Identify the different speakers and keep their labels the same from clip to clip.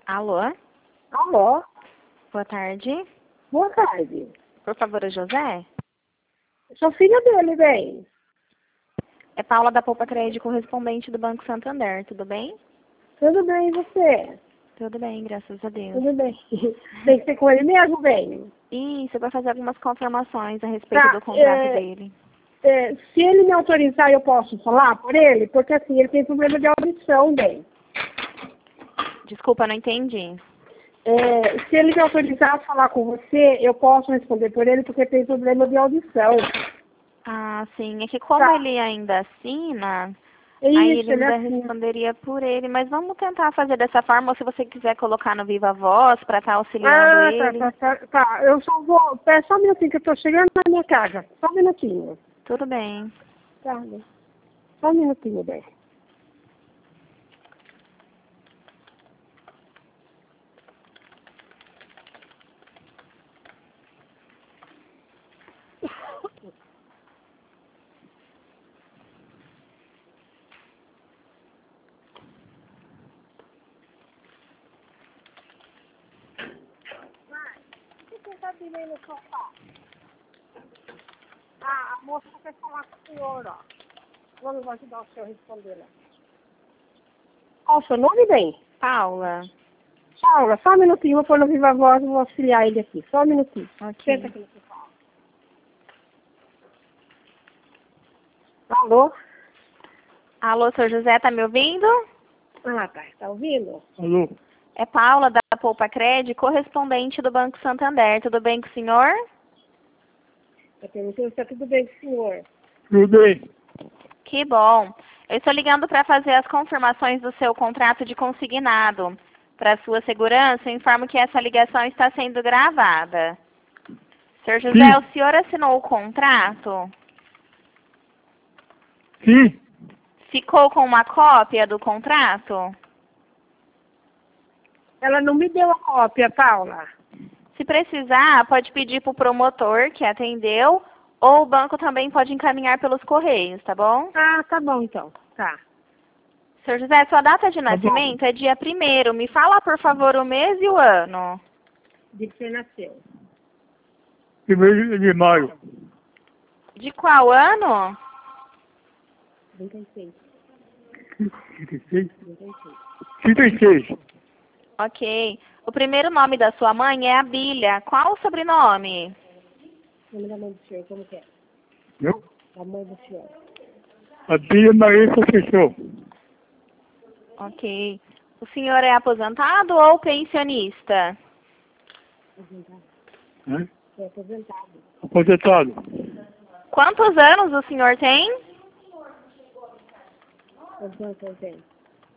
Speaker 1: Alô?
Speaker 2: Alô?
Speaker 1: Boa tarde.
Speaker 2: Boa tarde.
Speaker 1: Por favor, o José?
Speaker 2: Sou filha dele, bem.
Speaker 1: É Paula da Poupa Crédito, correspondente do Banco Santander. Tudo bem?
Speaker 2: Tudo bem, e você?
Speaker 1: Tudo bem, graças a Deus.
Speaker 2: Tudo bem. Tem que ser com ele mesmo, bem.
Speaker 1: Isso, vai fazer algumas confirmações a respeito do
Speaker 2: Tá,
Speaker 1: contrato dele.
Speaker 2: se ele me autorizar, eu posso falar por ele? Porque assim, ele tem problema de audição, bem.
Speaker 1: Desculpa, não entendi.
Speaker 2: Se ele me autorizar a falar com você, eu posso responder por ele porque tem problema de audição.
Speaker 1: Ah, sim. É que como
Speaker 2: Tá.
Speaker 1: ele ainda assina,
Speaker 2: É
Speaker 1: aí
Speaker 2: isso,
Speaker 1: ele
Speaker 2: ele
Speaker 1: ainda
Speaker 2: assina.
Speaker 1: responderia por ele. Mas vamos tentar fazer dessa forma, ou se você quiser colocar no Viva Voz para estar auxiliando
Speaker 2: Ah,
Speaker 1: ele.
Speaker 2: tá. Eu só vou. Pera só um minutinho que eu tô chegando na minha casa. Só um minutinho.
Speaker 1: Tudo bem.
Speaker 2: Tá, bem. Só um minutinho, bem. No sofá. A moça quer falar com o senhor, ó. Vamos ajudar o senhor a responder lá. Qual o seu nome, bem?
Speaker 1: Paula.
Speaker 2: Paula, só um minutinho, vou pôr no Viva Voz e vou auxiliar ele aqui. Só um minutinho.
Speaker 1: Ok.
Speaker 2: Senta aqui no sofá. Alô?
Speaker 1: Alô, seu José, tá me ouvindo?
Speaker 2: Ah, tá ouvindo?
Speaker 3: Alô?
Speaker 1: É Paula da Poupa Crédito, correspondente do Banco Santander. Tudo bem com o senhor?
Speaker 2: Eu perguntei se tá tudo bem com o senhor.
Speaker 3: Tudo bem?
Speaker 1: Que bom. Eu estou ligando para fazer as confirmações do seu contrato de consignado. Para sua segurança, eu informo que essa ligação está sendo gravada. Senhor José,
Speaker 3: Sim.
Speaker 1: o senhor assinou o contrato?
Speaker 3: Sim.
Speaker 1: Ficou com uma cópia do contrato?
Speaker 2: Ela não me deu a cópia, Paula.
Speaker 1: Se precisar, pode pedir para o promotor que atendeu, ou o banco também pode encaminhar pelos correios, tá bom?
Speaker 2: Ah, tá bom então. Tá.
Speaker 1: Senhor José, sua data de
Speaker 3: Tá bom.
Speaker 1: nascimento é dia 1º. Me fala, por favor, o mês e o ano.
Speaker 2: De que você nasceu.
Speaker 3: 1º de maio.
Speaker 1: De qual ano?
Speaker 2: 36.
Speaker 3: 36?
Speaker 2: 36.
Speaker 3: 36.
Speaker 1: Ok. O primeiro nome da sua mãe é Abília. Qual o sobrenome?
Speaker 2: O nome da mãe do senhor, como que é?
Speaker 3: Viu?
Speaker 2: Da mãe do senhor.
Speaker 3: A Bia Maria Conceição.
Speaker 1: Ok. O senhor é aposentado ou pensionista?
Speaker 2: Aposentado.
Speaker 3: Né?
Speaker 2: É aposentado.
Speaker 3: Aposentado.
Speaker 1: Quantos anos o senhor tem?
Speaker 2: Quantos anos você tem?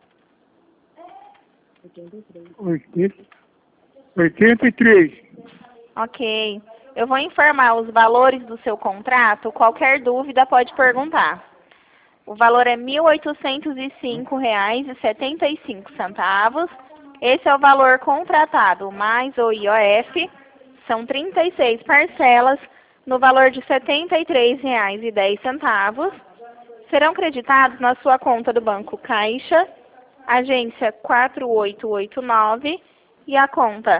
Speaker 2: 83.
Speaker 3: 83.
Speaker 1: Ok. Eu vou informar os valores do seu contrato. Qualquer dúvida pode perguntar. O valor é R$ 1.805,75. Esse é o valor contratado, mais o IOF. São 36 parcelas, no valor de R$ 73,10. Serão creditados na sua conta do Banco Caixa, agência 4889, e a conta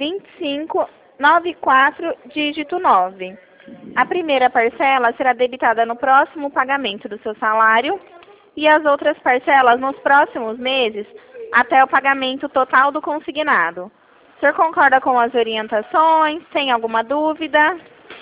Speaker 1: 2594, dígito 9. A primeira parcela será debitada no próximo pagamento do seu salário e as outras parcelas nos próximos meses até o pagamento total do consignado. O senhor concorda com as orientações? Tem alguma dúvida?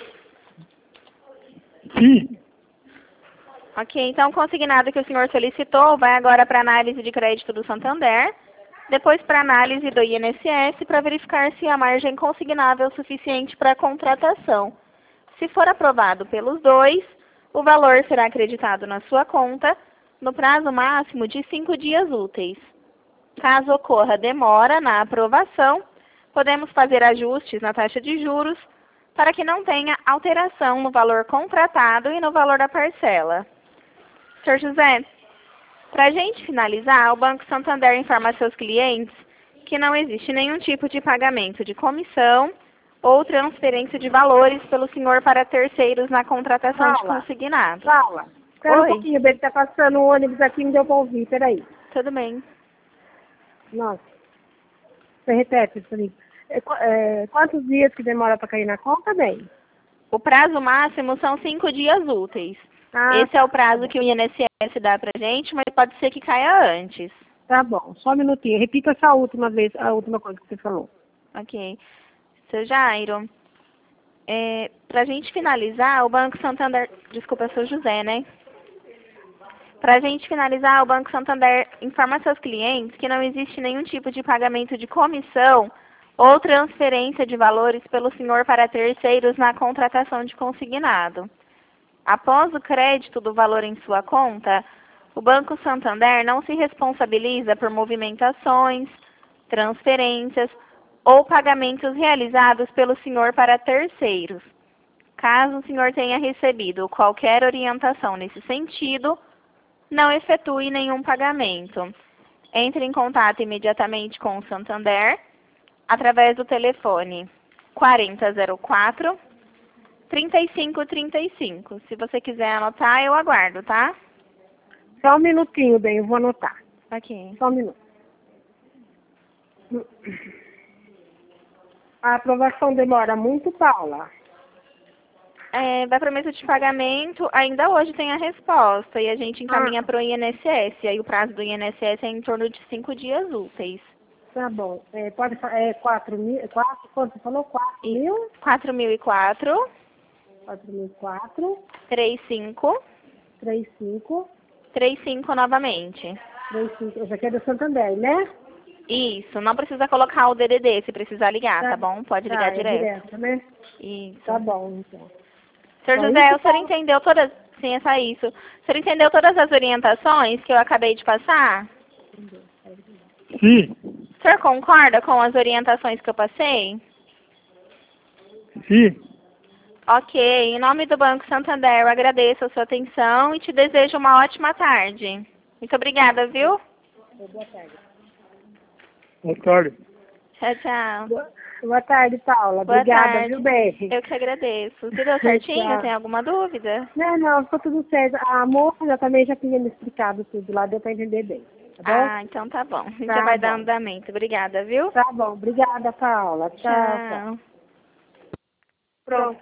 Speaker 3: Sim.
Speaker 1: Ok, então o consignado que o senhor solicitou vai agora para análise de crédito do Santander, depois para análise do INSS para verificar se a margem consignável é suficiente para a contratação. Se for aprovado pelos dois, o valor será acreditado na sua conta no prazo máximo de 5 dias úteis. Caso ocorra demora na aprovação, podemos fazer ajustes na taxa de juros para que não tenha alteração no valor contratado e no valor da parcela. Sr. José, para a gente finalizar, o Banco Santander informa a seus clientes que não existe nenhum tipo de pagamento de comissão ou transferência de valores pelo senhor para terceiros na contratação de consignado.
Speaker 2: Paula, espera um
Speaker 1: Oi,
Speaker 2: pouquinho, ele tá passando o ônibus aqui, não deu pra ouvir, peraí.
Speaker 1: tudo bem.
Speaker 2: Nossa. Você repete isso ali. Quantos dias que demora para cair na conta, bem?
Speaker 1: O prazo máximo são 5 dias úteis.
Speaker 2: Ah,
Speaker 1: Esse é o prazo que o INSS dá pra gente, mas pode ser que caia antes.
Speaker 2: tá bom. Só um minutinho. Repita essa última vez, a última coisa que você falou.
Speaker 1: Ok. Seu Jairo, pra gente finalizar, o Banco Santander... Desculpa, eu sou José, né? Pra gente finalizar, o Banco Santander informa seus clientes que não existe nenhum tipo de pagamento de comissão ou transferência de valores pelo senhor para terceiros na contratação de consignado. Após o crédito do valor em sua conta, o Banco Santander não se responsabiliza por movimentações, transferências ou pagamentos realizados pelo senhor para terceiros. Caso o senhor tenha recebido qualquer orientação nesse sentido, não efetue nenhum pagamento. Entre em contato imediatamente com o Santander através do telefone 4004 3535. Se você quiser anotar, eu aguardo, tá?
Speaker 2: Só um minutinho, bem, eu vou anotar.
Speaker 1: Ok.
Speaker 2: Só um minuto. A aprovação demora muito, Paula?
Speaker 1: Vai para mesa de pagamento, ainda hoje tem a resposta e a gente encaminha para o INSS. Aí o prazo do INSS é em torno de 5 dias úteis.
Speaker 2: Tá bom. Pode falar, 4 mil, quanto você falou? 4 mil?
Speaker 1: 4004
Speaker 2: 4.004,
Speaker 1: 35
Speaker 2: 35,
Speaker 1: 35 novamente.
Speaker 2: 35. Esse aqui é do Santander, né?
Speaker 1: Isso, não precisa colocar o DDD, se precisar ligar, tá bom? Pode ligar
Speaker 2: é
Speaker 1: direto.
Speaker 2: direto, né?
Speaker 1: Isso.
Speaker 2: Tá bom, então.
Speaker 1: Senhor
Speaker 2: Só
Speaker 1: José,
Speaker 2: isso,
Speaker 1: o senhor entendeu todas... Sim, é só isso. O senhor entendeu todas as orientações que eu acabei de passar?
Speaker 3: Sim.
Speaker 1: O senhor concorda com as orientações que eu passei?
Speaker 3: Sim.
Speaker 1: Ok, em nome do Banco Santander, eu agradeço a sua atenção e te desejo uma ótima tarde. Muito obrigada, viu?
Speaker 2: Boa tarde.
Speaker 3: Boa tarde.
Speaker 1: Tchau, tchau.
Speaker 2: Boa tarde, Paula.
Speaker 1: Boa
Speaker 2: Obrigada,
Speaker 1: tarde.
Speaker 2: viu, bem?
Speaker 1: Eu que agradeço. Tudo deu certinho?
Speaker 2: Tchau.
Speaker 1: Tem alguma dúvida?
Speaker 2: Não, ficou tudo certo. A moça também já tinha me explicado tudo lá, deu para entender bem. Tá bom?
Speaker 1: Ah, então tá bom. A gente
Speaker 2: Tá
Speaker 1: já vai
Speaker 2: bom.
Speaker 1: dar andamento. Obrigada, viu?
Speaker 2: Tá bom. Obrigada, Paula. Tchau, tchau.
Speaker 1: Tchau.
Speaker 2: Pronto.